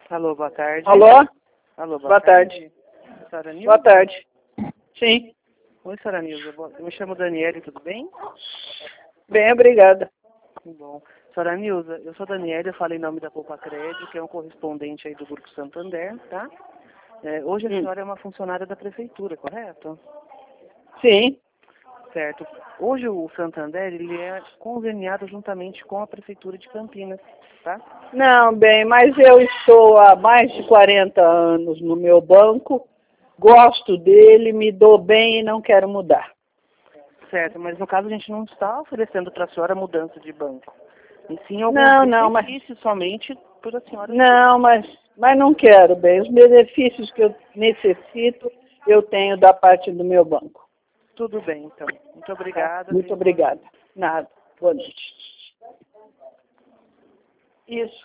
Alô, boa tarde. Alô? Alô, Boa tarde. Senhora Nilza? Boa tarde. Sim. Oi, senhora Nilza. Eu me chamo Daniele, tudo bem? Bem, obrigada. Bom. Senhora Nilza, eu sou Daniele, eu falo em nome da Poupa Crédito, que é um correspondente aí do Grupo Santander, tá? Hoje a senhora é uma funcionária da prefeitura, correto? Sim. Certo. Hoje o Santander, ele é conveniado juntamente com a prefeitura de Campinas, tá? Não, bem, mas eu estou há mais de 40 anos no meu banco, gosto dele, me dou bem e não quero mudar. Certo, mas no caso a gente não está oferecendo para a senhora mudança de banco. E sim alguns benefícios somente por a senhora. Não, mas não quero, bem. Os benefícios que eu necessito, eu tenho da parte do meu banco. Tudo bem, então. Muito obrigada. Muito obrigada. Nada. Boa noite. Isso.